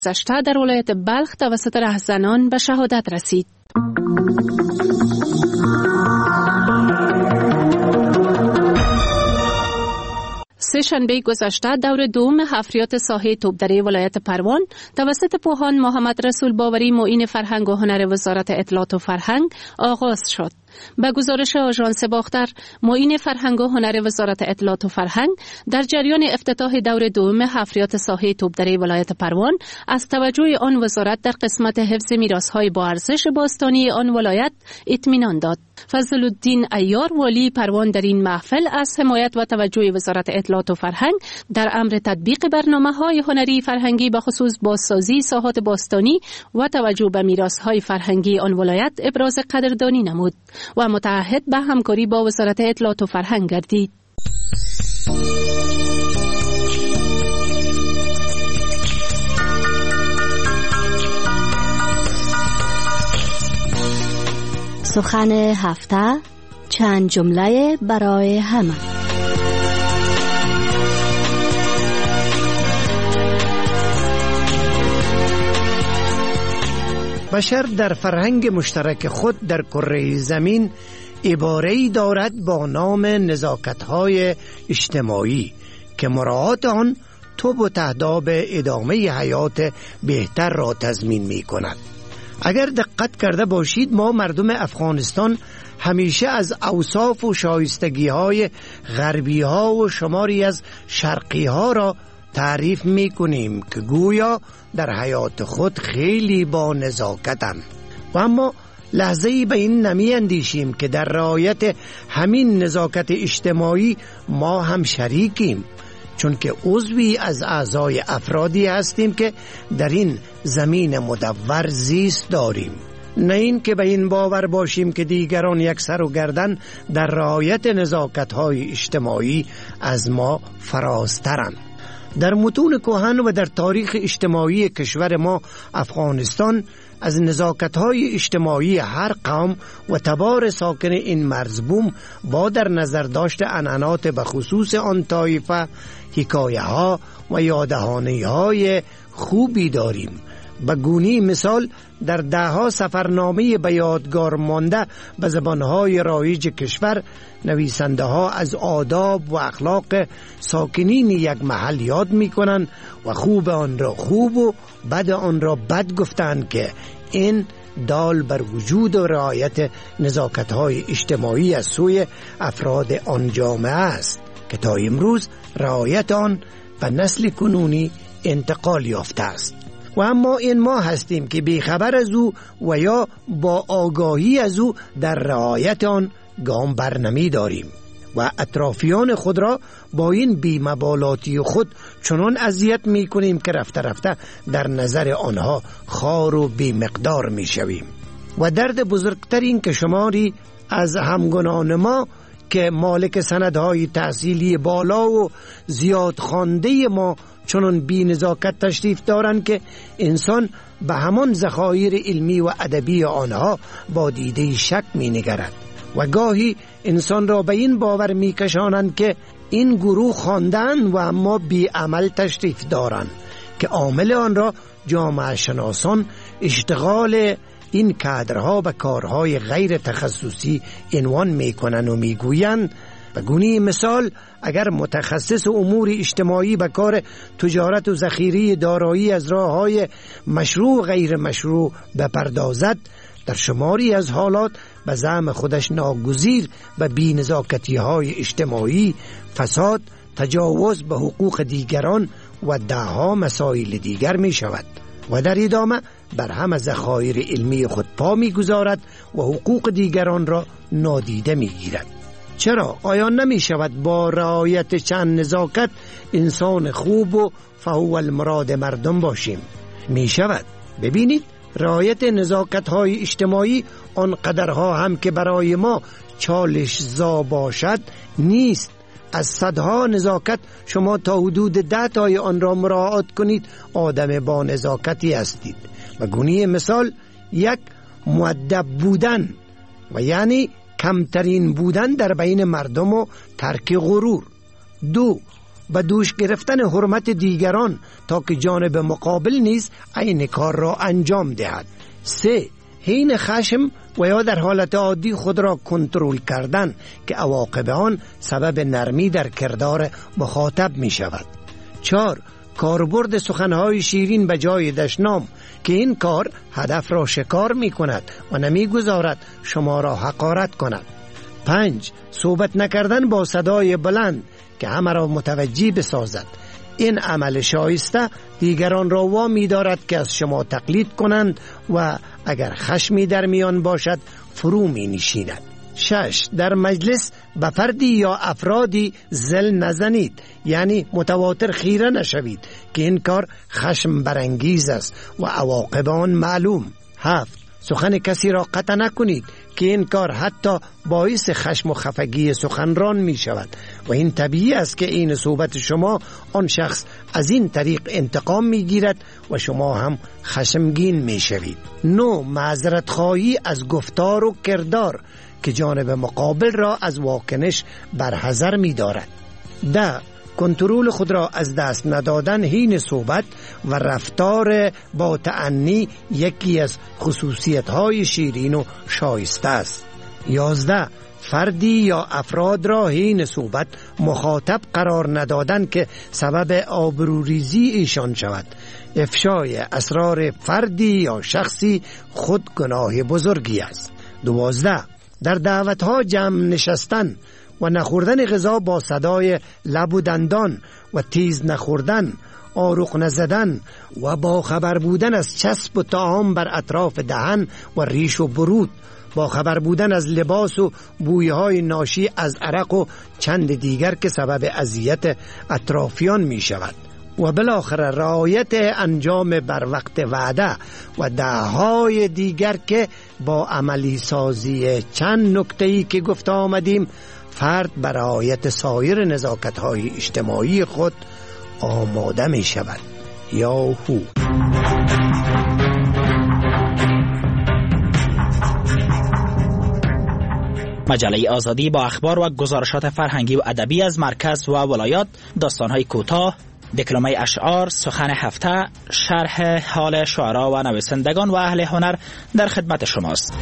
گذشته در ولایت بلخ توسط رهزنان به شهادت رسید. سه‌شنبه گذشته دور دوم حفریات ساحه توپدری ولایت پروان توسط پوهان محمد رسول باوری معین فرهنگ و هنر وزارت اطلاعات و فرهنگ آغاز شد. به گزارش آژانس باختر، معین فرهنگ و هنر وزارت اطلاعات و فرهنگ در جریان افتتاح دور دوم حفریات ساحه توپدری ولایت پروان از توجه آن وزارت در قسمت حفظ میراث‌های با ارزش باستانی آن ولایت اطمینان داد. فضل الدین عیار والی پروان در این محفل از حمایت و توجه وزارت اطلاعات و فرهنگ در امر تطبیق برنامه‌های هنری فرهنگی به خصوص بازسازی ساحات باستانی و توجه به میراث‌های فرهنگی آن ولایت ابراز قدردانی نمود و متعهد به همکاری با وزارت اطلاعات و فرهنگ گردید. سخن هفته، چند جمله برای همه. بشر در فرهنگ مشترک خود در کره زمین عباره‌ای دارد با نام نزاکت‌های اجتماعی که مراعات آن توب و تهداب ادامه حیات بهتر را تضمین می‌کند. اگر دقت کرده باشید، ما مردم افغانستان همیشه از اوصاف و شایستگی‌های غربی‌ها و شماری از شرقی‌ها را تعریف می‌کنیم که گویا در حیات خود خیلی با نزاکتند، و اما لحظه‌ای به این نمی اندیشیم که در رعایت همین نزاکت اجتماعی ما هم شریکیم، چون که عضوی از اعضای افرادی هستیم که در این زمین مدور زیست داریم. نه این که به این باور باشیم که دیگران یک سر و گردن در رعایت نزاکت‌های اجتماعی از ما فرازترند. در متون کهن و در تاریخ اجتماعی کشور ما افغانستان از نزاکت‌های اجتماعی هر قوم و تبار ساکن این مرزبوم با در نظر داشت عنعنات به خصوص آن طایفه حکایه‌ها و یادهانی‌های خوبی داریم. به گونی مثال در دهها سفرنامه به یادگار مانده به زبانهای رایج کشور نویسنده ها از آداب و اخلاق ساکنین یک محل یاد می کنند و خوب آن را خوب و بد آن را بد گفتند که این دال بر وجود و رعایت نزاکت‌های اجتماعی از سوی افراد آن جامعه است که تا امروز رعایت آن به نسل کنونی انتقال یافته است. و اما این ما هستیم که بیخبر از او و یا با آگاهی از او در رعایت آن گام بر نمی داریم و اطرافیان خود را با این بی‌مبالاتی خود چنان اذیت می کنیم که رفته رفته در نظر آنها خوار و بی‌مقدار می شویم. و درد بزرگتر این که شماری از همگنان ما که مالک سندهای تحصیلی بالا و زیاد خوانده ما چنان بی نزاکت تشریف دارند که انسان به همان ذخایر علمی و ادبی آنها با دیده شک می نگرد و گاهی انسان را به این باور می کشانند که این گروه خواندن و اما بی عمل تشریف دارند که عامل آن را جامعه شناسان اشتغال این کادرها به کارهای غیر تخصصی عنوان می کنند و می گویند. به گونه مثال اگر متخصص امور اجتماعی به کار تجارت و ذخیره دارایی از راه‌های مشروع و غیر مشروع بپردازد، در شماری از حالات به زعم خودش ناگزیر به بی‌نزاکتی‌های اجتماعی، فساد، تجاوز به حقوق دیگران و ده‌ها مسائل دیگر می شود و در ادامه بر همه ذخایر علمی خود پا می گذارد و حقوق دیگران را نادیده می گیرد. چرا؟ آیا نمی شود با رعایت چند نزاکت انسان خوب و فهو المراد مردم باشیم؟ می شود. ببینید، رعایت نزاکت‌های اجتماعی آنقدرها هم که برای ما چالش زا باشد نیست. از صدها نزاکت شما تا حدود 10 تای آن را مراعات کنید آدم با نزاکتی هستید. و گونه مثال، یک، مؤدب بودن و یعنی کمترین بودن در بین مردم و ترک غرور. 2، به دوش گرفتن حرمت دیگران تا که جانب مقابل نیز عین کار را انجام دهد. 3. حین خشم و یا در حالت عادی خود را کنترل کردن که عواقب آن سبب نرمی در کردار مخاطب می شود. 4. کاربرد سخنهای شیرین به جای دشنام که این کار هدف را شکار می کند و نمی گذارد شما را حقارت کند. 5. صحبت نکردن با صدای بلند که همه را متوجه بسازد. این عمل شایسته دیگران را وامی دارد که از شما تقلید کنند و اگر خشمی در میان باشد فرو می نشیند. 6. در مجلس به فردی یا افرادی زل نزنید، یعنی متواتر خیره نشوید که این کار خشم برانگیز است و عواقب آن معلوم. 7. سخن کسی را قطع نکنید که این کار حتی باعث خشم و خفگی سخنران می شود و این طبیعی است که این صحبت شما آن شخص از این طریق انتقام می گیرد و شما هم خشمگین می شوید. 9. معذرت خواهی از گفتار و کردار که جانب مقابل را از واکنش برحذر می دارد. 10. کنترل خود را از دست ندادن حین صحبت و رفتار با تأنی یکی از خصوصیت‌های شیرین و شایسته است. 11. فردی یا افراد را حین صحبت مخاطب قرار ندادن که سبب آبروریزی ایشان شود. افشای اسرار فردی یا شخصی خود گناه بزرگی است. 12. در دعوت‌ها جمع نشستن و نخوردن غذا با صدای لب و دندان و تیز نخوردن، آروغ نزدن و با خبر بودن از چسب و طعام بر اطراف دهن و ریش و برود، با خبر بودن از لباس و بویهای ناشی از عرق و چند دیگر که سبب اذیت اطرافیان می شود و بالاخره رعایت انجام بر وقت وعده و دههای دیگر که با عملی سازی چند نکته‌ای که گفته آمدیم فرد بر رعایت سایر نزاکت‌های اجتماعی خود آماده می شود. یاهو. مجله آزادی با اخبار و گزارشات فرهنگی و ادبی از مرکز و ولایات، داستان‌های کوتاه، دکلمه اشعار، سخن هفته، شرح حال شعرا و نویسندگان و اهل هنر در خدمت شماست.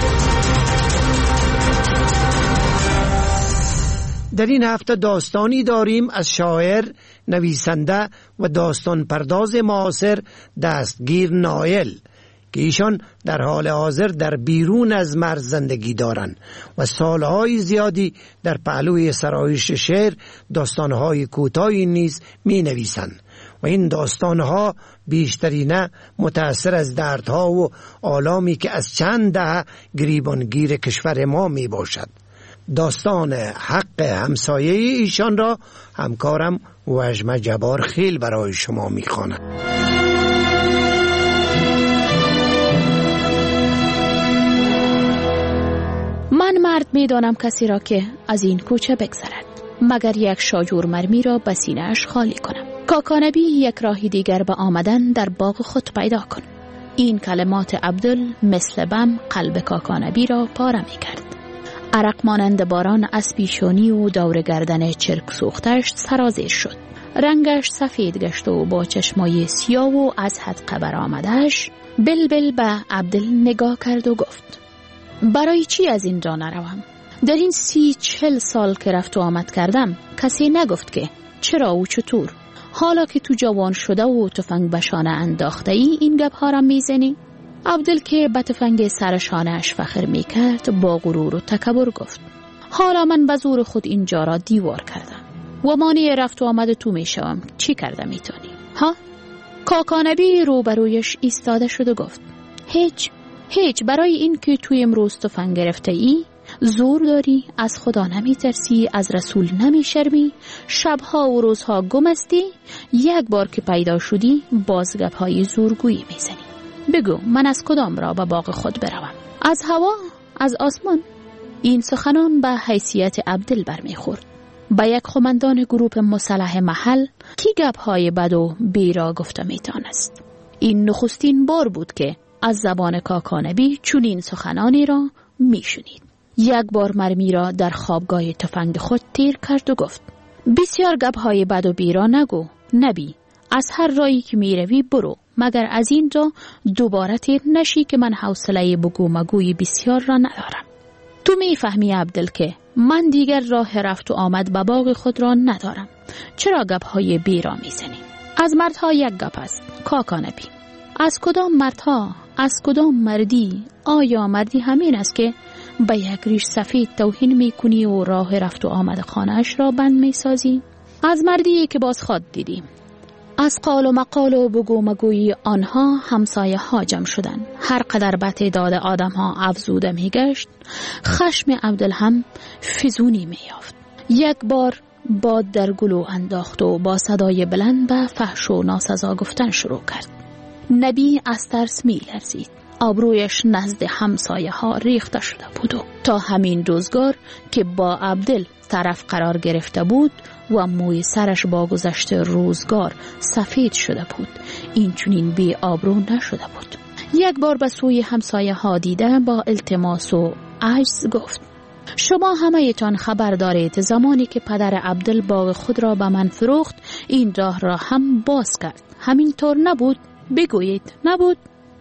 در این هفته داستانی داریم از شاعر، نویسنده و داستان پرداز معاصر دستگیر نایل که ایشان در حال حاضر در بیرون از مرز زندگی دارند و سالهای زیادی در پهلوی سرایش شعر داستانهای کوتاهی نیز می نویسند و این داستانها بیشترینه متأثر از دردها و آلامی که از چند دهه گریبانگیر کشور ما می باشد. داستان حق همسایه ایشان را همکارم وژمه جبار خیل برای شما میخواند. من مرد میدانم کسی را که از این کوچه بگذرد مگر یک شاجور مرمی را به سینه‌اش خالی کنم. کاکانبی یک راهی دیگر به آمدن در باغ خود پیدا کن. این کلمات عبدل مثل بم قلب کاکانبی را پاره میکرد. عرق مانند باران از پیشانی و دور گردن چرک سوختش سرازیر شد. رنگش سفید گشت و با چشمای سیاه و از حد قبر آمدش بلبل به عبدل نگاه کرد و گفت: برای چی از اینجا نروم؟ در این 30-40 سال که رفت و آمد کردم کسی نگفت که چرا و چطور. حالا که تو جوان شده و تفنگ به شانه انداخته ای این گپ‌ها را میزنی؟ عبدل که به تفنگ سر شانه‌اش فخر میکرد با غرور و تکبر گفت: حالا من به زور خود اینجا را دیوار کردم و مانع رفت و آمد تو میشوم، چی کرده میتونی؟ ها؟ کاکانبی روبرویش ایستاده شد و گفت: هیچ برای این که توی امروز تفنگ گرفته ای زور داری، از خدا نمیترسی، از رسول نمیشرمی، شبها و روزها گم هستی، یک بار که پیدا شدی باز گپ‌های زورگویی میزنی. بگو من از کدام را به باغ خود بروم؟ از هوا؟ از آسمان؟ این سخنان به حیثیت عبدل برمیخورد. با یک قماندان گروپ مسلح محل کی گپ‌های بد و بیرا گفته میتونست. این نخستین بار بود که از زبان کاکانبی چنین سخنانی را میشنید. یک بار مرمی را در خوابگاه تفنگ خود تیر کرد و گفت: بسیار گپ‌های بد و بی را نگو نبی، از هر راهی که میروی برو، مگر از این جا دوباره تیر نشی که من حوصله بگو مگوی بسیار را ندارم. تو میفهمی عبدل که من دیگر راه رفت و آمد به باغ خود را ندارم. چرا گپ‌های بی را میزنی؟ از مردها یک گپ است کاکا نبی. از کدام مردها؟ از کدام مردی؟ آیا مردی همین است که به یک ریش سفید توهین میکنی و راه رفت و آمد خانه‌اش را بند میسازی؟ از مردی که باز خود دیدیم. از قال و مقال و بگو مگوی آنها همسایه ها جمع شدن. هر قدر به تعداد آدم ها افزوده می گشت، خشم عبدل هم فزونی می یافت. یک بار باد در گلو انداخت و با صدای بلند به فحش و ناسزا گفتن شروع کرد. نبی از ترس می لرزید. آبرویش نزد همسایه ها ریخته شده بود و تا همین روزگار که با عبدل طرف قرار گرفته بود و موی سرش با گذشت روزگار سفید شده بود، این چنین بی آبرو نشده بود. یک بار به سوی همسایه ها دیده با التماس و عجز گفت: شما همه تان خبر دارید زمانی که پدر عبدل باغ خود را به من فروخت این راه را هم باز کرد. همین طور نبود؟ بگویید نبود؟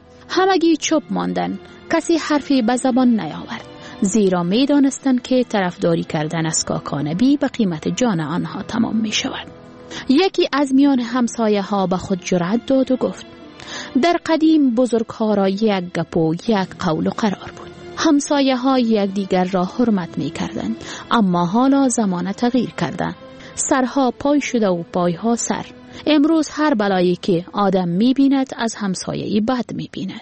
همگی چوب ماندن، کسی حرفی به زبان نیاورد، زیرا می دانستند که طرفداری کردن از کاکا نبی به قیمت جان آنها تمام می شود. یکی از میان همسایه ها به خود جرأت داد و گفت: در قدیم بزرگها را یک گپ و یک قول و قرار بود. همسایه ها یک دیگر را حرمت می کردند، اما حالا زمان تغییر کرده. سرها پای شده و پایها سر. امروز هر بلایی که آدم می بیند از همسایه‌ای بد می بیند.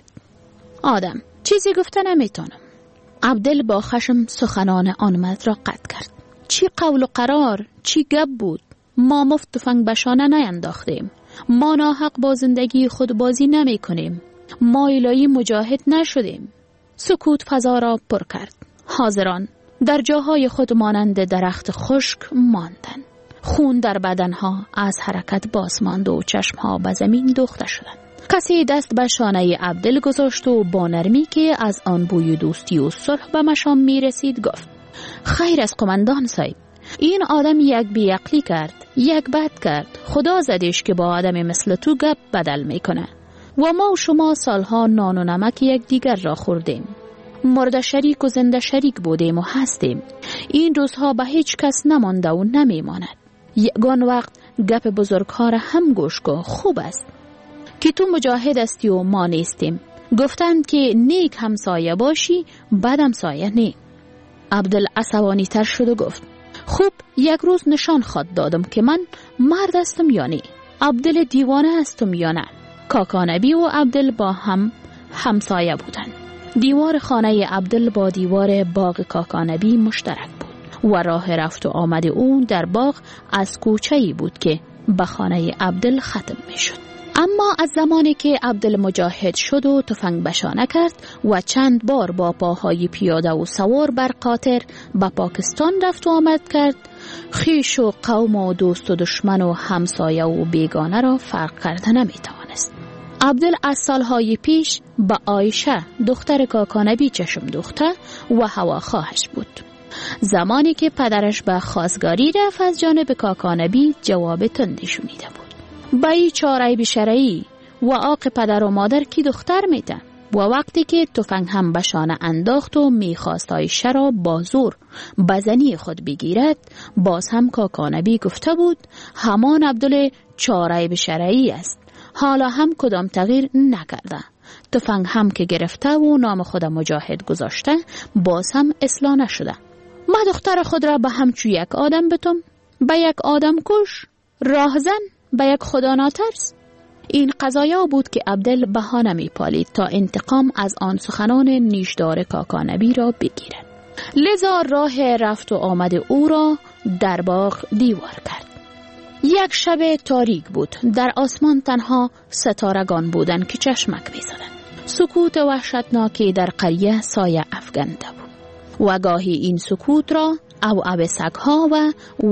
آدم چیزی گفته نمیتونم. عبدل با خشم سخنان آن مرد را قطع کرد. چی قول و قرار؟ چی گپ بود؟ ما مفت تفنگ بشانه نینداختیم. ما ناحق با زندگی خود بازی نمی کنیم. ما الهی مجاهد نشدیم. سکوت فضا را پر کرد. حاضران در جاهای خود مانند درخت خشک ماندن. خون در بدنها از حرکت باز ماند و چشمها به زمین دوخته شدند. کسی دست به شانه عبدل گذاشت و با نرمی که از آن بوی دوستی و صلح به مشام می رسید گفت: خیر از قماندان صاحب، این آدم یک بیعقلی کرد، یک بد کرد. خدا زدش که با آدم مثل تو گپ بدل می کنه. و ما و شما سالها نان و نمک یک دیگر را خوردیم. مرده شریک و زنده شریک بودیم و هستیم. این روزها به هیچ کس نمانده و نمی ماند. یگان وقت گپ بزرگها را هم گوش کن. خوب است که تو مجاهد استی و ما نیستیم. گفتند که نیک همسایه باشی بد همسایه نی. عبدل عصبانی تر شد و گفت: خوب یک روز نشان خود دادم که من مرد هستم یا نی. عبدل دیوانه هستم یا نه. کاکا نبی و عبدل با هم همسایه بودند. دیوار خانه عبدل با دیوار باغ کاکا نبی مشترک بود و راه رفت و آمد او در باغ از کوچه‌ای بود که به خانه عبدل ختم می شد. اما از زمانی که عبدل مجاهد شد و تفنگ بشانه کرد و چند بار با پاهای پیاده و سوار بر قاطر به پاکستان رفت و آمد کرد، خویش و قوم و دوست و دشمن و همسایه و بیگانه را فرق کرده نمی توانست. عبدل از سالهای پیش به عایشه دختر کاکا نبی چشم دوخته و هواخواهش بود. زمانی که پدرش به خواستگاری رفت از جانب کاکا نبی جواب تندی شنیده بود. بایی چاره بشرعی و آق پدر و مادر کی دختر میتن. و وقتی که تفنگ هم بشانه انداخت و میخواست عایشه را با زور بزنی خود بگیرد، باز هم کاکا نبی گفته بود همان عبدل چاره بشرعی است. حالا هم کدام تغییر نکرده. تفنگ هم که گرفته و نام خود مجاهد گذاشته، باز هم اصلاح نشده. ما دختر خود را به همچو یک آدم بتم، به یک آدم کش، راهزن، به یک خدا ناترس. این قضایا بود که عبدل بهانه می پالید تا انتقام از آن سخنان نیشدار کاکا نبی را بگیرد. لذا راه رفت و آمد او را در باغ دیوار کرد. یک شب تاریک بود. در آسمان تنها ستارگان بودند که چشمک می زدند. سکوت وحشتناکی در قریه سایه افکنده بود و گاهی این سکوت را او سگها و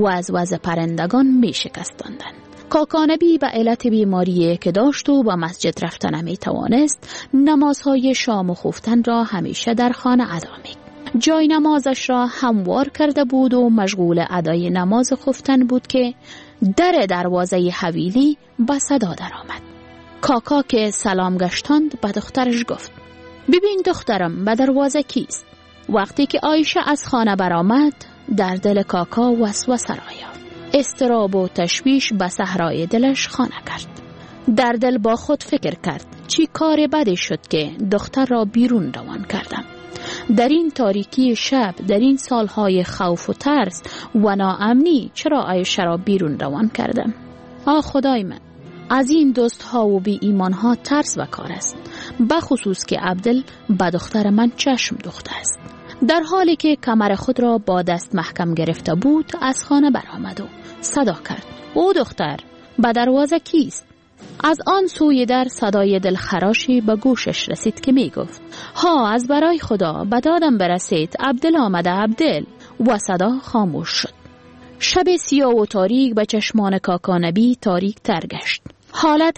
وز پرندگان می شکستندند. کاکا نبی به علت بیماری که داشت و به مسجد رفتن نمی توانست، نمازهای شام و خفتن را همیشه در خانه ادا می. جای نمازش را هموار کرده بود و مشغول ادای نماز خفتن بود که در دروازه حویلی به صدا درآمد. کاکا که سلام گشتاند به دخترش گفت: ببین دخترم، به دروازه کیست؟ وقتی که عایشه از خانه برآمد، در دل کاکا وسوسه را یافت. اضطراب و تشویش به صحرای دلش خانه کرد. در دل با خود فکر کرد: چی کار بدی شد که دختر را بیرون روان کردم؟ در این تاریکی شب، در این سالهای خوف و ترس و ناامنی، چرا عایشه را بیرون روان کردم؟ خدای من، از این دوست ها و بی ایمان ها ترس و کار است، بخصوص که عبدل به دختر من چشم دوخته است. در حالی که کمر خود را با دست محکم گرفته بود، از خانه برآمد و صدا کرد: او دختر، به دروازه کیست؟ از آن سوی در صدای دلخراشی به گوشش رسید که می گفت: ها، از برای خدا به دادم برسید، عبدل آمده، عبدل. و صدا خاموش شد. شب سیاه و تاریک به چشمان کاکا نبی تاریک تر گشت. حالت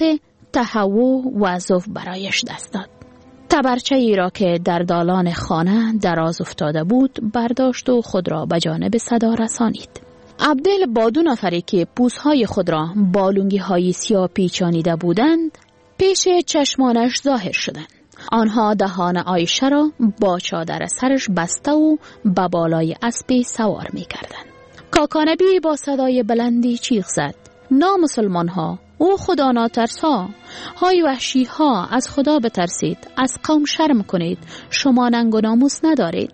تهوع و ضعف برایش دست داد. تبرچه ای را که در دالان خانه دراز افتاده بود برداشت و خود را به جانب صدا رسانید. عبدل با 2 نفری که پوزهای خود را با لنگی های سیاه پیچانیده بودند پیش چشمانش ظاهر شدند. آنها دهان عایشه را با چادر سرش بسته و به بالای اسب سوار می کردند. کاکا نبی با صدای بلندی چیخ زد: نامسلمان ها، او خدا ناترس ها، های وحشی ها، از خدا بترسید، از قوم شرم کنید، شما ننگ و ناموس ندارید.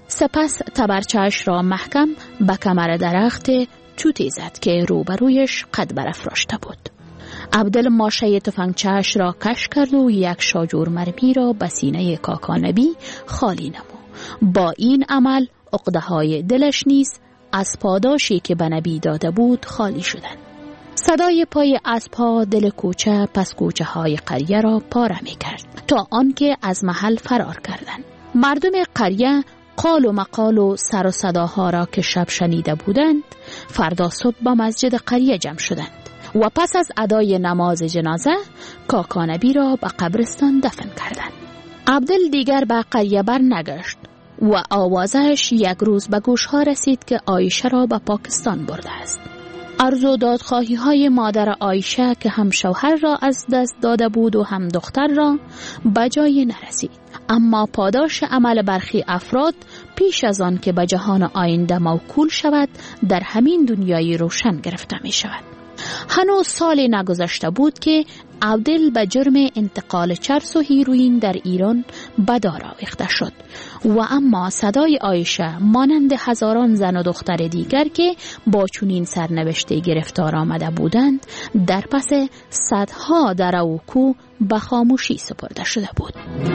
سپس تبرچه‌اش را محکم به کمر درخت چوتی زد که روبرویش قد برافراشته بود. عبدل ماشه تفنگچه‌اش را کش کرد و یک شاجور مرمی را به سینه کاکا نبی خالی نمود. با این عمل عقده های دلش نیز از پاداشی که به نبی داده بود خالی شدند. صدای پای اسب‌ها دل کوچه پس کوچه های قریه را پاره می کرد تا آنکه از محل فرار کردند. مردم قریه قال و مقال و سر و صداها را که شب شنیده بودند فردا صبح به مسجد قریه جمع شدند و پس از ادای نماز جنازه کاکا نبی را به قبرستان دفن کردند. عبدل دیگر به قریه بر نگشت و آوازش یک روز به گوشها رسید که عایشه را به پاکستان برده است. عرض و دادخواهی های مادر عایشه که هم شوهر را از دست داده بود و هم دختر را به جای نرسید. اما پاداش عمل برخی افراد پیش از آن که به جهان آینده موکول شود در همین دنیای روشن گرفته می شود. هنوز سالی نگذشته بود که عبدل به جرم انتقال چرس و هیروئین در ایران به دار آویخته شد و اما صدای عایشه مانند هزاران زن و دختر دیگر که با چنین سرنوشته گرفتار آمده بودند در پس صدها دره و کوه به خاموشی سپرده شده بود.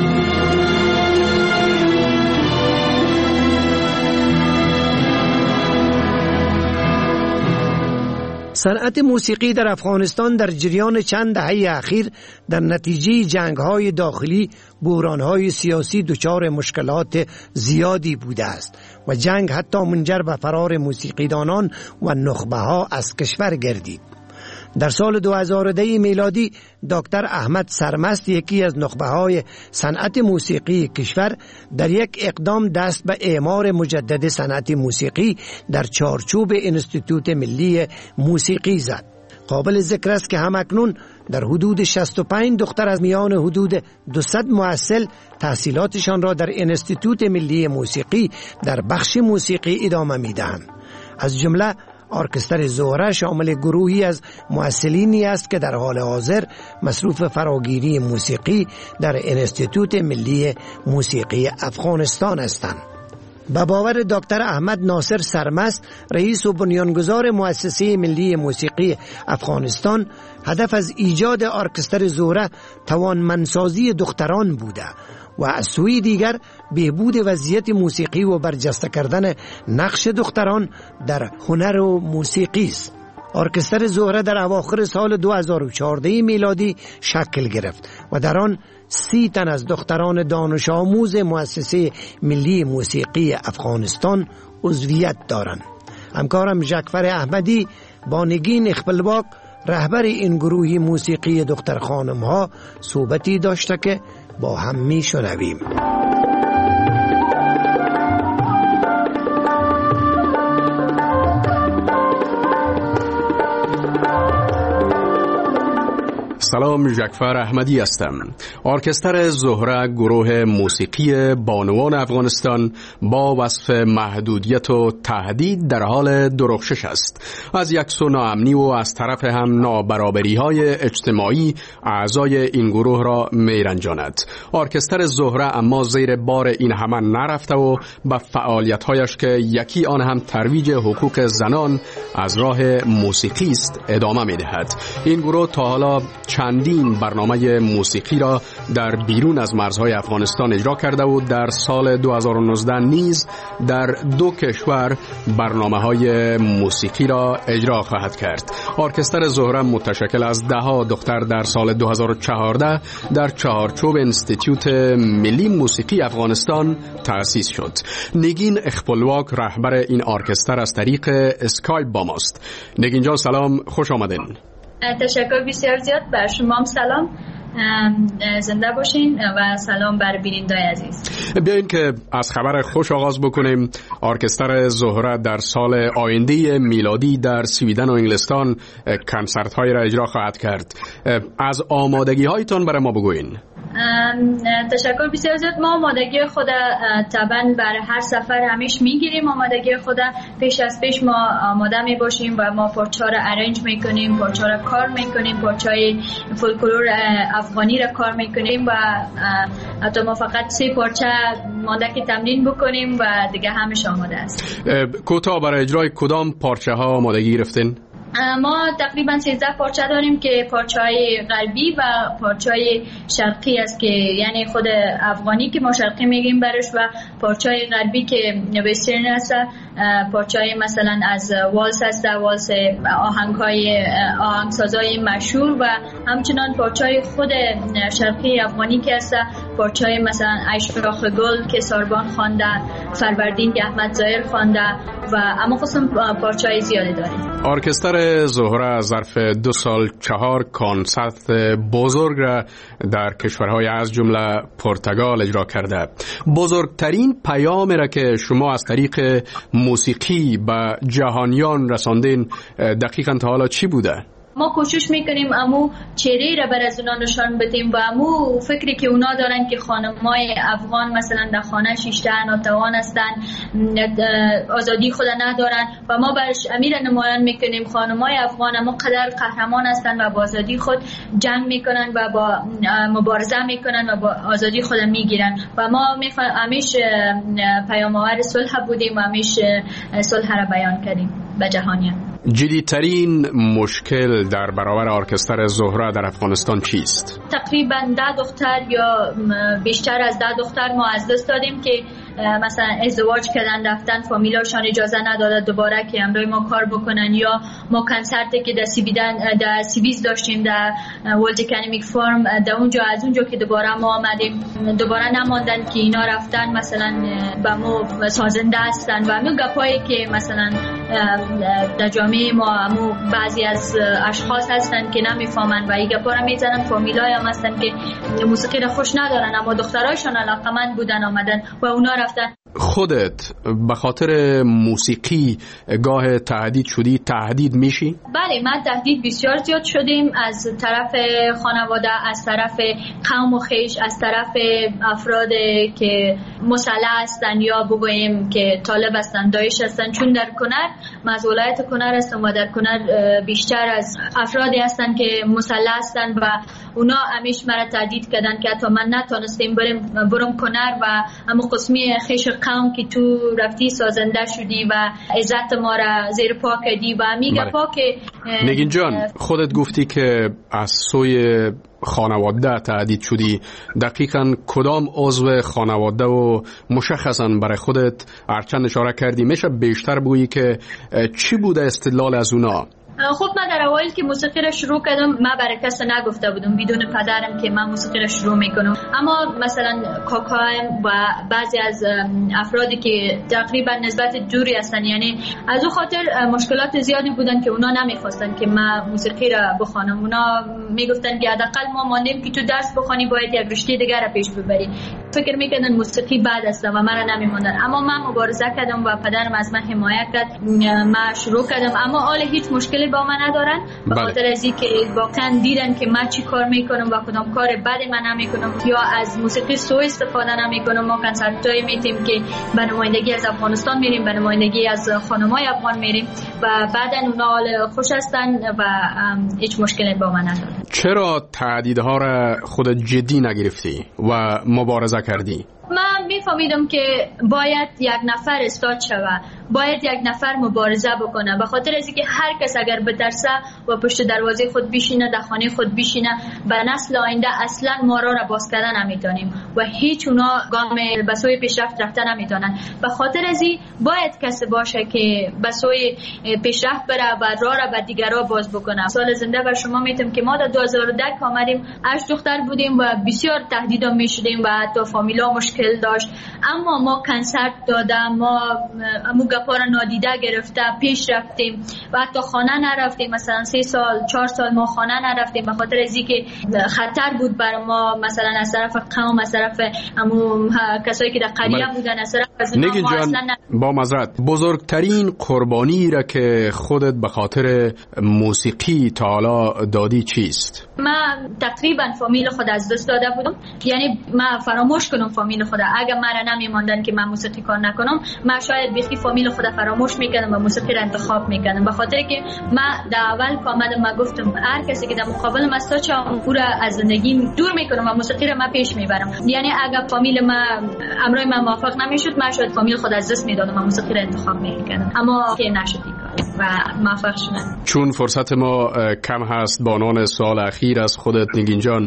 صنعت موسیقی در افغانستان در جریان چند دهه اخیر در نتیجه جنگ‌های داخلی، بحران‌های سیاسی دچار مشکلات زیادی بوده است و جنگ حتی منجر به فرار موسیقیدانان و نخبه‌ها از کشور گردید. در سال 2010 میلادی دکتر احمد سرمست، یکی از نخبه‌های صنعت موسیقی کشور، در یک اقدام دست به اعمار مجدد صنعت موسیقی در چارچوب انستیتوت ملی موسیقی زد. قابل ذکر است که همکنون در حدود 65 دختر از میان حدود 200 مؤثل تحصیلاتشان را در انستیتوت ملی موسیقی در بخش موسیقی ادامه می‌دهند. از جمله ارکستر زهره شامل گروهی از مؤثلینی است که در حال حاضر مصروف فراگیری موسیقی در انستیتوت ملی موسیقی افغانستان هستند. به باور دکتر احمد ناصر سرمست، رئیس و بنیانگذار مؤسسه ملی موسیقی افغانستان، هدف از ایجاد ارکستر زهره توانمندسازی دختران بوده و از سوی دیگر بهبود وضعیت موسیقی و برجسته کردن نقش دختران در هنر و موسیقی است. ارکستر زهره در اواخر سال 2014 میلادی شکل گرفت و در آن 30 تن از دختران دانش آموز مؤسسه ملی موسیقی افغانستان عضویت دارند. همکارم جعفر احمدی با نگین اخبلباک، رهبر این گروه موسیقی دختر خانم ها، صحبتی داشته که با هم می شنویم. سلام، جعفر احمدی هستم. ارکستر زهره گروه موسیقی بانوان افغانستان با وصف محدودیت و تهدید در حال درخشش است. از یک سو ناامنی و از طرف هم نابرابری‌های اجتماعی اعضای این گروه را میرنجاند. ارکستر زهره اما زیر بار این همه نرفته و به فعالیت‌هایش که یکی آن هم ترویج حقوق زنان از راه موسیقی است ادامه می‌دهد. این گروه تا حالا چندین برنامه موسیقی را در بیرون از مرزهای افغانستان اجرا کرده و در سال 2019 نیز در 2 کشور برنامه‌های موسیقی را اجرا خواهد کرد. ارکستر زهره متشکل از 10 دختر در سال 2014 در چهارچوب انستیتیوت ملی موسیقی افغانستان تأسیس شد. نگین اخپلواک رهبر این ارکستر از طریق اسکایپ با ماست. نگین جان سلام، خوش آمدین. تشکر بسیار زیاد. بر شما هم سلام، زنده باشین و سلام بر بینندگان عزیز. بیاین که از خبر خوش آغاز بکنیم. ارکستر زهره در سال آینده میلادی در سویدن و انگلستان کنسرت های را اجرا خواهد کرد. از آمادگی هایتان برای ما بگوین. تشکر بسیار زیاد. ما آمادگی خود طبعا برای هر سفر همیش میگیریم. آمادگی خود پیش از پیش ما آماده می باشیم و ما پارچه را ارنج میکنیم، پارچه را کار میکنیم، پارچه فولکلور افغانی را کار میکنیم و حتی ما فقط 3 پارچه مانده که تمرین بکنیم و دیگه همش آماده است. کوتاه برای اجرای کدام پارچه ها آمادگی گرفتین؟ ما تقریبا 13 پارچه داریم که پارچه‌های غربی و پارچه‌های شرقی است که یعنی خود افغانی که ما شرقی میگیم برش و پارچه‌های غربی که وسترن است. پارچه‌های مثلا از والس است، والس آهنگسازای مشهور و همچنان پارچه‌های خود شرقی افغانی که است، پارچه‌های مثلا اشراق گل که ساربان خوانده، فروردین که احمد ظاهر خوانده و اما قسم پارچه‌های زیاده داریم. ارکستر زهره ظرف 2 سال 4 کنسرت بزرگ را در کشورهای از جمله پرتغال اجرا کرده. بزرگترین پیامی را که شما از طریق موسیقی به جهانیان رساندین دقیقاً تا حالا چی بوده؟ ما کوشش میکنیم امو چهره را بر از اونا نشان بدیم و امو فکری که اونا دارن که خانمای افغان مثلا در خانه شیشته ناتوان هستن، آزادی خود ندارن و ما برش امیر نمایان میکنیم خانمای افغان اما قدر قهرمان هستن و با آزادی خود جنگ میکنن و با مبارزه میکنن و با آزادی خود میگیرن و ما همیشه پیام آور صلح بودیم و همیشه صلح را بیان کردیم به جهانیان. جدیدترین مشکل در برابر ارکستر زهره در افغانستان چیست؟ تقریبا 10 دختر یا بیشتر از 10 دختر ما از دست دادیم که مثلا ازدواج کردن رفتن، فامیلاشان اجازه نداده دوباره که همراه ما کار بکنن، یا ما کنسرتی که در سیبیز داشتیم در ورلد اکادمیک فورم در اونجا از اونجا که دوباره ما آمدیم دوباره نماندن که اینا رفتن مثلا با ما سازنده هستن و همون گپایی که مثلا در جامعه ما بعضی از اشخاص هستن که نمیفهمن و این گپا رو میزنن. فامیلای هم هستن که موسیقی را خوش ندارن اما دخترایشان علاقمند بودن آمدن و اونا رفتن. خودت به خاطر موسیقی گاه تهدید شدی؟ تهدید میشی؟ بله، من تهدید بسیار زیاد شدیم از طرف خانواده، از طرف قوم و خویش، از طرف افراد که مسلح هستن یا بگوییم که طالب هستن، داعش هستن، چون در کنر از ولایت کنر هستم و در کنر بیشتر از افرادی هستن که مسلح هستن و اونا همیشه مرا تهدید کردن که حتی من نتونستیم برم کنر و اما قسمی خویش قوم که تو رفتی سازنده شدی و عزت ما را زیر پا کردی و میگه پا که نگین جان خودت گفتی که از سوی خانواده تهدید شدی. دقیقاً کدام عضو خانواده و مشخصاً برای خودت هرچند اشاره کردی میشه بیشتر بگویی که چی بوده استدلال از اونا؟ خب من در اوایل که موسیقی را شروع کردم من برای کس نگفته بودم بدون پدرم که من موسیقی را شروع میکنم، اما مثلا کاکایم و بعضی از افرادی که تقریبا نسبت دوری هستن یعنی از او خاطر مشکلات زیادی بودن که اونا نمیخواستن که من موسیقی را بخوانم. اونا میگفتن که حداقل ما ماندیم که تو درس بخوانی باید یک رشته دیگر را پیش ببری. فکر میکردن موسیقی بعد است و من نمیموندن، اما من مبارزه کردم و پدرم از من حمایت کرد. من شروع کردم، اما حال هیچ مشکلی با من ندارن به خاطر از اینکه واقعا دیدن که من چی کار میکنم و کدام کار بدی من نمیکنم یا از موسیقی سوء استفاده نمیکنم. ما کنسرتای میتیم که به نمایندگی از افغانستان میریم، به نمایندگی از خانمای افغان میریم و بعدا اونا حال خوش هستن و هیچ مشکلی با من ندارن. چرا تهدیدها را خودت جدی نگرفتی و مبارزه کردی؟ من میفهمیدم که باید یک نفر استاد شوه، باید یک نفر مبارزه بکنه، به خاطر از اینکه هر کس اگر بترسه و پشت دروازه خود بشینه، در خانه خود بشینه، به نسل آینده اصلا ما را باز کردن نمیتونیم و هیچ اونا گام به سوی پیشرفت رفتن نمیتونن. به خاطر از این باید کسی باشه که به سوی پیشرفت بره و راه را به دیگرا باز بکنه. سال زنده بر شما میتونم که ما در 2010 آمدیم، 8 دختر بودیم و بسیار تهدید میشدیم و حتی فامیلا مشکل داشت، اما ما کنسرت دادم، ما گپا را نادیده گرفته پیش رفتیم و حتی خانه نرفتیم. مثلا 3 سال 4 سال ما خانه نرفتیم به خاطر از اینکه خطر بود بر ما، مثلا از طرف قوم، از طرف کسایی که در قریه بودن، از طرف از نگین جان با معذرت، بزرگترین قربانی را که خودت به خاطر موسیقی تا حالا دادی چیست؟ من تقریبا فامیل خود از دست داده بودم، یعنی من فراموش کنم فامیل خود. اگر من نمیموندن که من موسیقی کار نکنم، من شاید بیخی فامیل خود فراموش میکردم و موسیقی را انتخاب میکردم، به خاطر که من در اول که آمدم من گفتم هر کسی که در مقابل من استاد شه او را از زندگی دور میکنم و موسیقی را من پیش میبرم. یعنی اگر فامیل من امروز من موافق نمیشد، من شاید فامیل خود از دست میدادم و موسیقی را انتخاب میکردم، اما که نشد و موفق شدم. چون فرصت ما کم هست، با عنوان سوال اخیر از خودت نگین جان،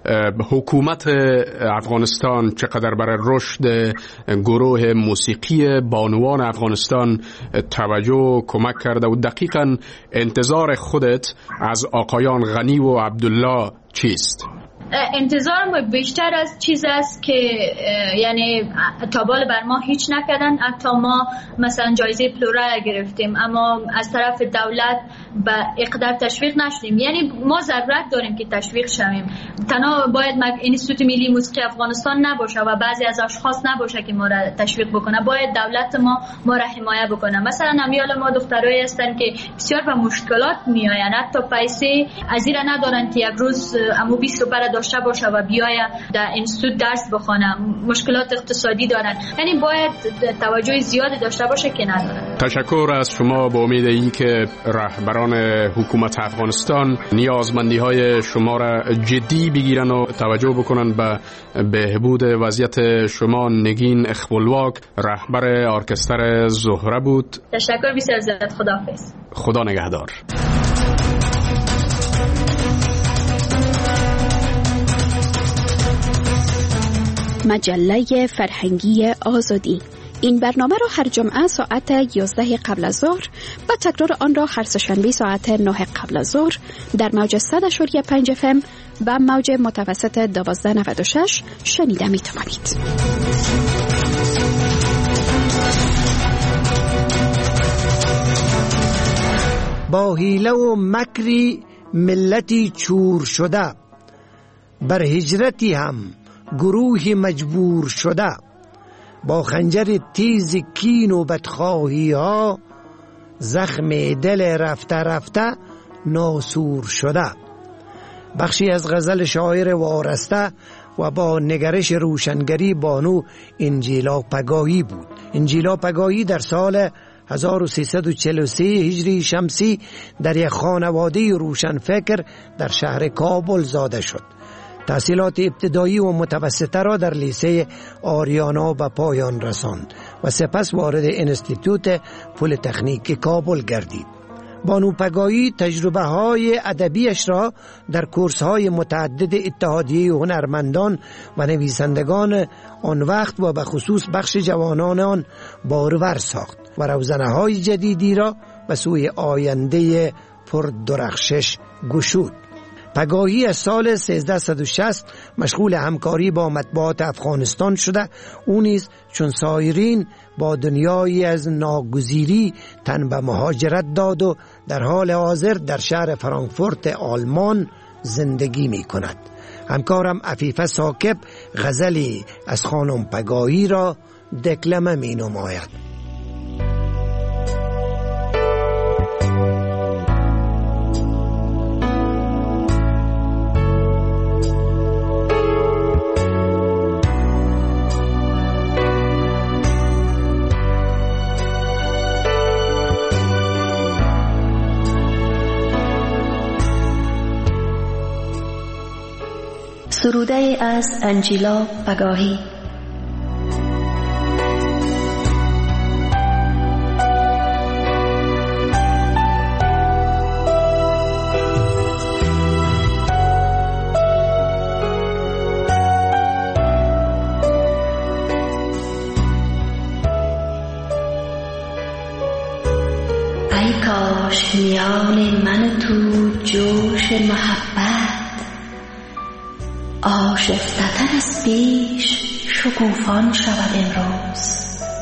حکومت افغانستان چقدر برای رشد گروه موسیقی بانوان افغانستان توجه و کمک کرده و دقیقاً انتظار خودت از آقایان غنی و عبدالله چیست؟ انتظارم بیشتر از چیز است که یعنی تابال بر ما هیچ نکردن. حتی ما مثلا جایزه پلورا گرفتیم اما از طرف دولت به اقدار تشویق نشدیم. یعنی ما ضرورت داریم که تشویق شویم. تنها باید انستیتوت ملی موسیقی افغانستان نباشه و بعضی از اشخاص نباشه که ما را تشویق بکنه، باید دولت ما را حمایت بکنه. مثلا نمیال ما دخترایی هستن که بسیار به مشکلات میآیند، حتی پیسه از این ندارن که یک روز امو 20 روپیه داشته باشه و بیاید در انستیتوت درس بخونه، مشکلات اقتصادی دارن. یعنی باید توجه زیادی داشته باشه که ندارن. تشکر از شما، با امید این که رهبران حکومت افغانستان نیازمندی‌های شما را جدی بگیرن و توجه بکنن به بهبود وضعیت شما. نگین اخبلواک، رهبر ارکستر زهره بود. تشکر بسیار زیاد. خداحافظ. خدا نگهدار. مجله فرهنگی آزادی. این برنامه را هر جمعه ساعت 11 قبل از ظهر و تکرار آن را هر سه‌شنبه ساعت 9 قبل از ظهر در موج 100.5 FM و موج متوسط 1296 شنیده می توانید. با حیله و مکری ملتی چور شده، بر هجرتی هم گروه مجبور شده، با خنجر تیز کین و بدخواهی ها زخم دل رفته رفته ناسور شده. بخشی از غزل شاعر وارسته و با نگرش روشنگری بانو انجیلا پگاهی بود. انجیلا پگاهی در سال 1343 هجری شمسی در یک خانواده روشنفکر در شهر کابل زاده شد. تحصیلات ابتدایی و متوسطه را در لیسه آریانا به پایان رساند و سپس وارد انستیتوت پلی‌تکنیک کابل گردید. بانو پگاهی تجربه های ادبیش را در کورس های متعدد اتحادیه هنرمندان و نویسندگان آن وقت و به خصوص بخش جوانان آن بارور ساخت و روزنه های جدیدی را به سوی آینده پر درخشش گشود. پگاهی از سال 1360 مشغول همکاری با مطبوعات افغانستان شده. او نیز چون سایرین با دنیایی از ناگزیری تن به مهاجرت داد و در حال حاضر در شهر فرانکفورت آلمان زندگی می کند. همکارم عفیفه ثاقب غزلی از خانم پگاهی را دکلمه می نماید. سروده از انجیلا پگاهی. ای کاش میان من و تو جوش محبت آشفته‌تر از پیش شکوفان شود امروز.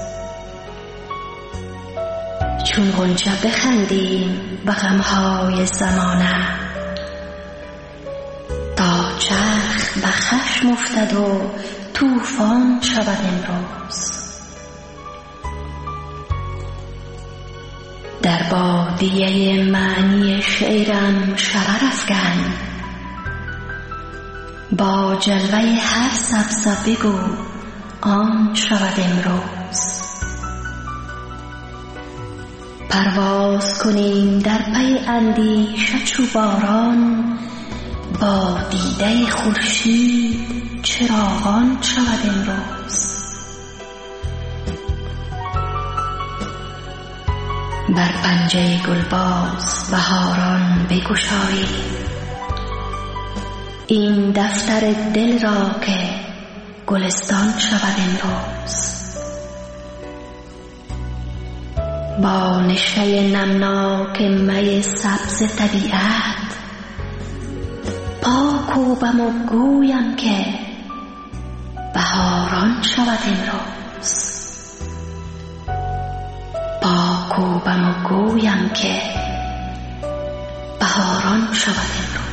چون غنچه بخندیم به غمهای زمانه، تا چرخ به خشم افتد و طوفان شود امروز. در بادیه معنی شعرم شرر افکن، با جلوه هر سبزه بگو آن شود امروز. پرواز کنیم در پی اندیشه چو باران، با دیده خورشید چراغان شود امروز. بر پنجه گلباز بهاران بگشاییم این دفتر دل را که گلستان شود امروز. با نشأه نمناک می سبز طبیعت پا کوبم و گویم که بهاران شود امروز. پا کوبم و گویم که بهاران شود امروز.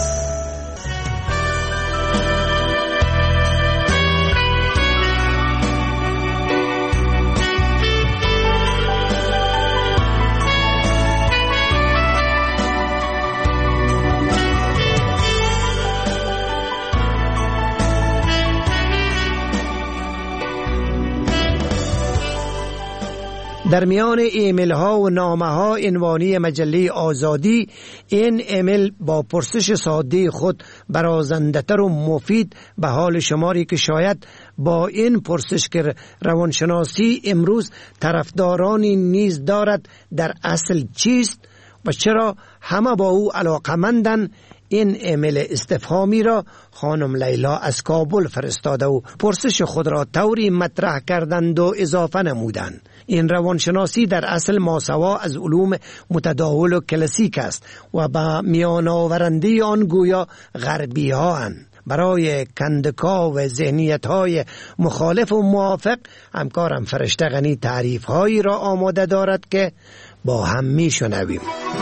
در میان ایمیل ها و نامه ها عنوانی مجله آزادی، این ایمیل با پرسش ساده خود برازنده تر و مفید به حال شماری که شاید با این پرسش که روانشناسی امروز طرفدارانی نیز دارد در اصل چیست و چرا همه با او علاقمندن، این ایمیل استفهامی را خانم لیلا از کابل فرستاده و پرسش خود را طوری مطرح کردند و اضافه نمودند. این روانشناسی در اصل ماسوا از علوم متداول و کلاسیک است و به میان آورنده آن گویا غربی ها هستند. برای کندکاو ذهنیت های مخالف و موافق همکارم فرشته غنی تعریف هایی را آماده دارد که با هم می شنویم.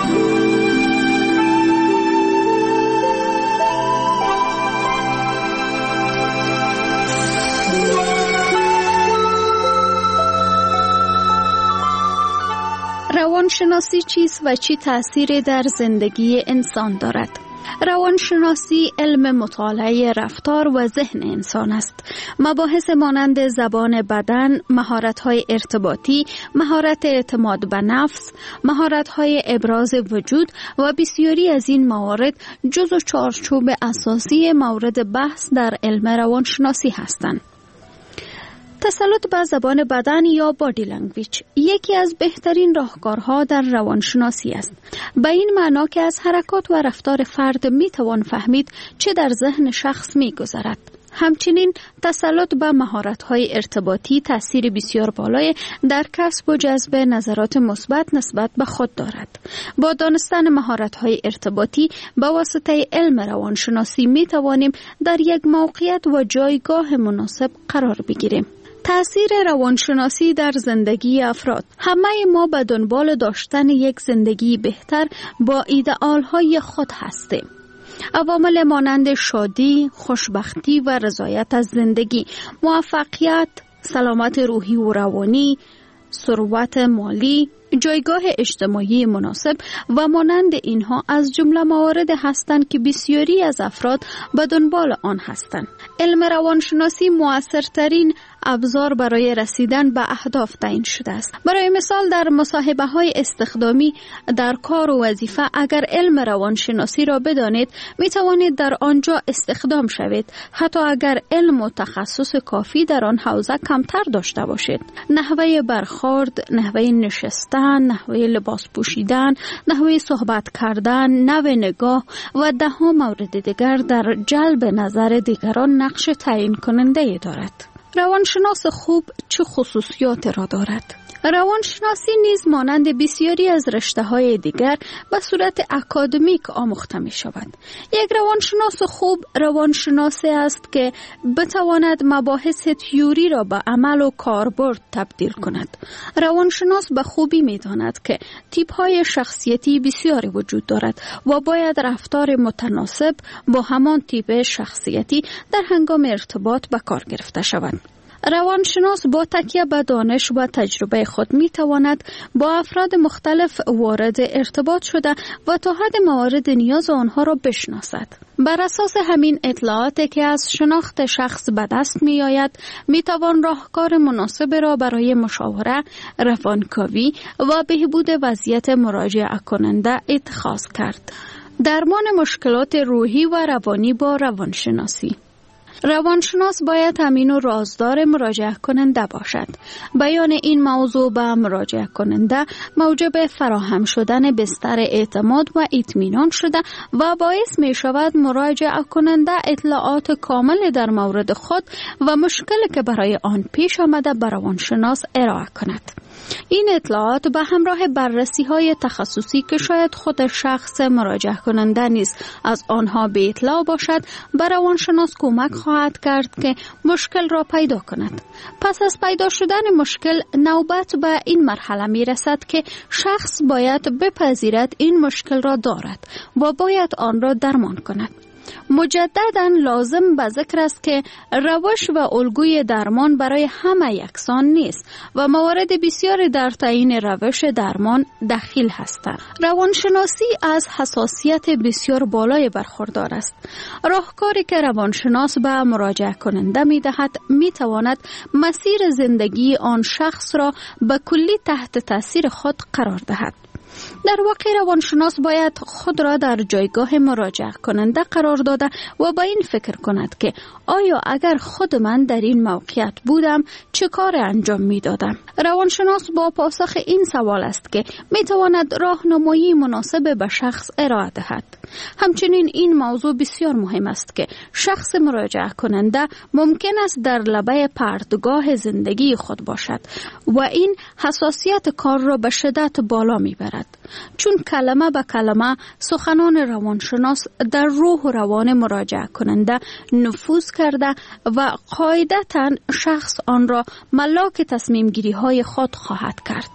روانشناسی چیست و چی تأثیری در زندگی انسان دارد؟ روانشناسی علم مطالعه رفتار و ذهن انسان است. مباحث مانند زبان بدن، مهارت‌های ارتباطی، مهارت اعتماد به نفس، مهارت‌های ابراز وجود و بسیاری از این موارد جزو چارچوب اساسی مورد بحث در علم روانشناسی هستند. تسلط بر زبان بدن یا بادی لنگویج یکی از بهترین راهکارها در روانشناسی است. به این معنا که از حرکات و رفتار فرد می توان فهمید چه در ذهن شخص می گذرد. همچنین تسلط به مهارت‌های ارتباطی تأثیر بسیار بالای در کسب و جذب نظرات مثبت نسبت به خود دارد. با دانستن مهارت‌های ارتباطی به واسطه علم روانشناسی می توانیم در یک موقعیت و جایگاه مناسب قرار بگیریم. تأثیر روانشناسی در زندگی افراد. همه ما به دنبال داشتن یک زندگی بهتر با ایدئال‌های خود هستیم. عوامل مانند شادی، خوشبختی و رضایت از زندگی، موفقیت، سلامت روحی و روانی، ثروت مالی، جایگاه اجتماعی مناسب و مانند اینها از جمله موارد هستند که بسیاری از افراد به دنبال آن هستند. علم روانشناسی مؤثرترین ابزار برای رسیدن به اهداف تعیین شده است. برای مثال در مصاحبه‌های استخدامی در کار و وظیفه اگر علم روانشناسی را بدانید می توانید در آنجا استخدام شوید، حتی اگر علم و تخصص کافی در آن حوزه کمتر داشته باشید. نحوه برخورد، نحوه نشستن، نحوه لباس پوشیدن، نحوه صحبت کردن، نوع نگاه و ده‌ها مورد دیگر در جلب نظر دیگران نقش تعیین کننده دارد. روانشناس خوب چه خصوصیات را دارد؟ روانشناسی نیز مانند بسیاری از رشته‌های دیگر به صورت اکادمیک آموخته می شود. یک روانشناس خوب روانشناسی است که بتواند مباحث تئوری را به عمل و کاربرد تبدیل کند. روانشناس به خوبی می داند که تیپ‌های شخصیتی بسیاری وجود دارد و باید رفتار متناسب با همان تیپ شخصیتی در هنگام ارتباط به کار گرفته شود. روانشناس با تکیه به دانش و تجربه خود می تواند با افراد مختلف وارد ارتباط شده و تا حد موارد نیاز آنها را بشناسد. بر اساس همین اطلاعاتی که از شناخت شخص به دست می آید می توان راهکار مناسب را برای مشاوره، روانکاوی و بهبود وضعیت مراجعه کننده اتخاذ کرد. درمان مشکلات روحی و روانی با روانشناسی. روانشناس باید امین و رازدار مراجعه کننده باشد. بیان این موضوع به مراجعه کننده موجب فراهم شدن بستر اعتماد و اطمینان شده و باعث می شود مراجعه کننده اطلاعات کامل در مورد خود و مشکلی که برای آن پیش آمده به روانشناس ارائه کند. این اطلاعات به همراه بررسی‌های تخصصی که شاید خود شخص مراجعه کننده نیز از آنها به اطلاع باشد، به روانشناس کمک خواهد کرد که مشکل را پیدا کند. پس از پیدا شدن مشکل، نوبت به این مرحله می رسد که شخص باید بپذیرد این مشکل را دارد و باید آن را درمان کند. مجدداً لازم به ذکر است که روش و الگوی درمان برای همه یکسان نیست و موارد بسیاری در تعیین روش درمان دخیل هستند. روانشناسی از حساسیت بسیار بالای برخوردار است. راهکاری که روانشناس به مراجعه کننده می دهد می تواند مسیر زندگی آن شخص را به کلی تحت تاثیر خود قرار دهد. در واقع روانشناس باید خود را در جایگاه مراجعه کننده قرار داده و با این فکر کند که آیا اگر خود من در این موقعیت بودم چه کار انجام می دادم؟ روانشناس با پاسخ این سوال است که می تواند راهنمایی مناسب به شخص ارائه دهد. همچنین این موضوع بسیار مهم است که شخص مراجعه کننده ممکن است در لبه پرتگاه زندگی خود باشد و این حساسیت کار را به شدت بالا می برد. چون کلمه به کلمه سخنان روانشناس در روح و روان مراجعه کننده نفوذ کرده و قاعدتاً شخص آن را ملاک تصمیم گیری های خود خواهد کرد.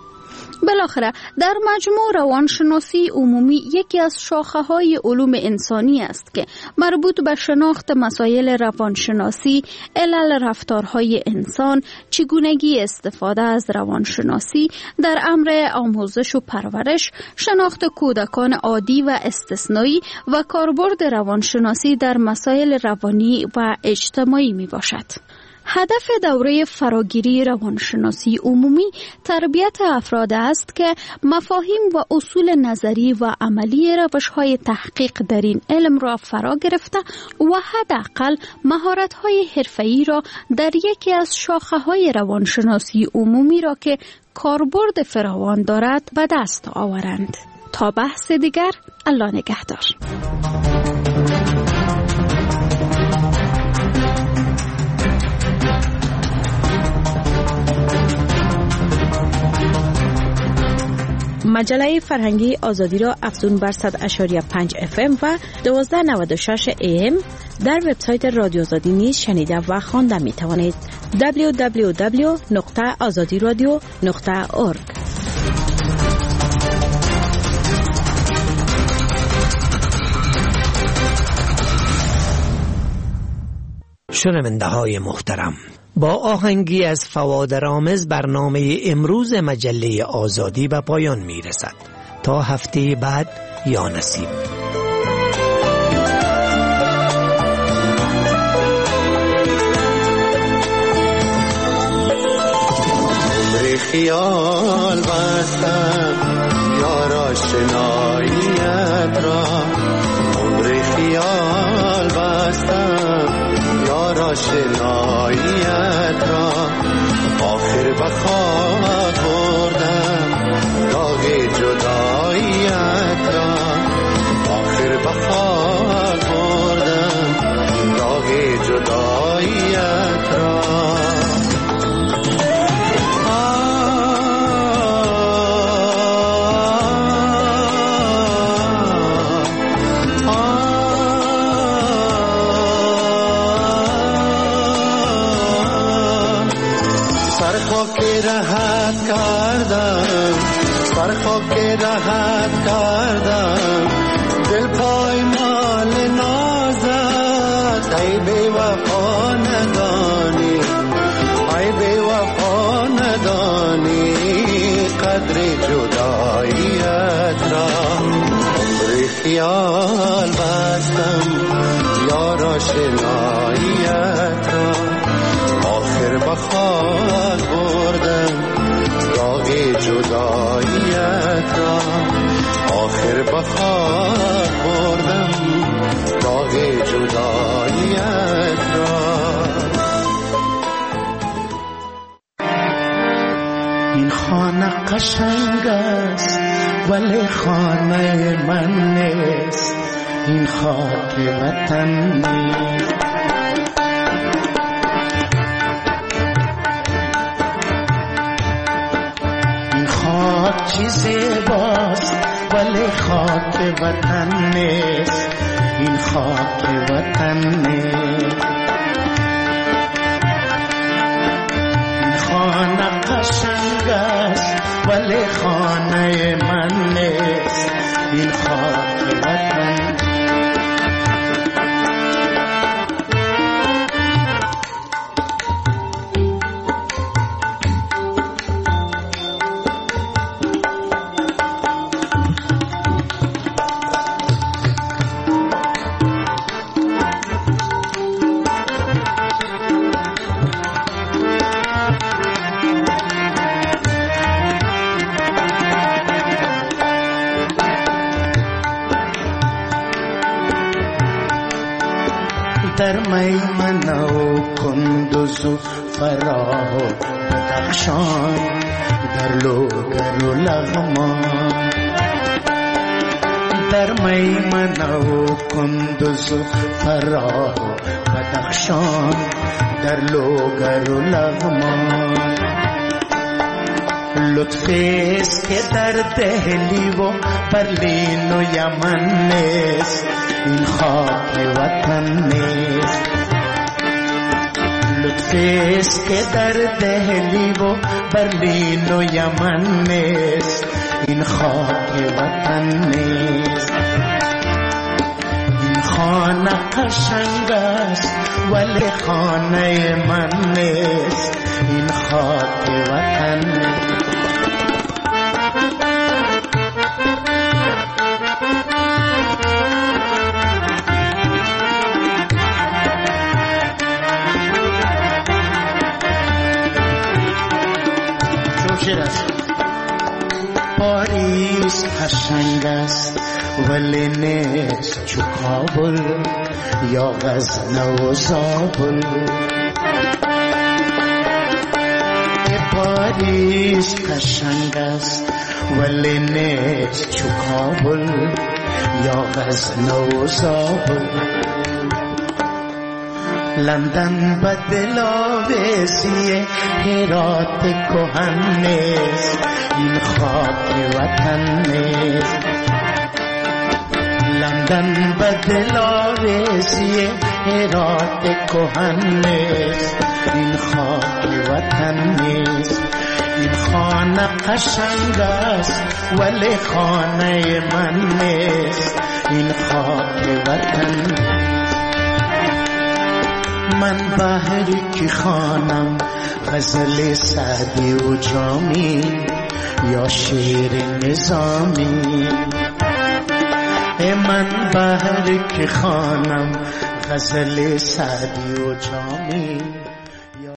بالاخره در مجموع روانشناسی عمومی یکی از شاخه‌های علوم انسانی است که مربوط به شناخت مسائل روانشناسی، علل رفتارهای انسان، چگونگی استفاده از روانشناسی در امر آموزش و پرورش، شناخت کودکان عادی و استثنایی و کاربرد روانشناسی در مسائل روانی و اجتماعی می باشد. هدف دوره فراگیری روانشناسی عمومی تربیت افراد است که مفاهیم و اصول نظری و عملی روش‌های تحقیق در این علم را فرا گرفته و حداقل مهارت‌های حرفه‌ای را در یکی از شاخه‌های روانشناسی عمومی را که کاربرد فراوان دارد به دست آورند. تا بحث دیگر، الله نگهدار. مجله فرهنگی آزادی را افزون بر 100.5 FM و 1296 AM در وبسایت رادیو آزادی نیز شنیده و خوانده می توانید. www.azadiradio.org. شنونده های محترم، با آهنگی از فوادرآمز برنامه امروز مجله آزادی به پایان می رسد. تا هفته بعد، یا نصیب. خیال بستم یار آشناییت را، عمر خیال بستم یار آشناییت را، آخر به خواب بردم داغ جداییت را، آخر به خواب بردم داغ جداییت را. راحت کردم دل پایمال نازت، ای بی وفا ندانی، ای بی وفا ندانی قدر جداییت را. عمر خیال بستم یار آشناییت را، آخر به خواب بردم داغ جداییت را، آخر به خواب بردم داغ جداییت را. این خانه قشنگ است ولی خانه من نیست، این خاک وطن نیست. چیزی باست ولی خاک وطن نیست، این خاک وطن نیست. این خانه قشنگ است ولی خانه من نیست، این خاک وطن. در میمنه و کندوز و فراه و بدخشان، در لوگر و لغمان. در میمنه و کندوز و فراه و بدخشان، در لوگر و لغمان. لطفی است که در دهلی و برلین و یمن نیست، این خاک وطن نیست. لطفی است که در دهلی و برلین و یمن نیست، این خاک وطن نیست. این خانه قشنگ است ولی خانه من نیست، این خاک وطن نیست. پاریس قشنگ است ولی نیست چو کابل یا غزنه و زابل. پاریس قشنگ است ولی نیست چو کابل یا غزنه و زابل. لندن به دلاویزی هرات کهن نیست، این خاک وطن نیست. لندن به دلاویزی هرات کهن نیست، این خاک وطن نیست. این خانه قشنگ است ولی خانه من نیست، این خاک وطن نیست. من بحری که خوانم غزل سعدی و جامی یا شعر نظامی. من بحری که خوانم غزل سعدی و جامی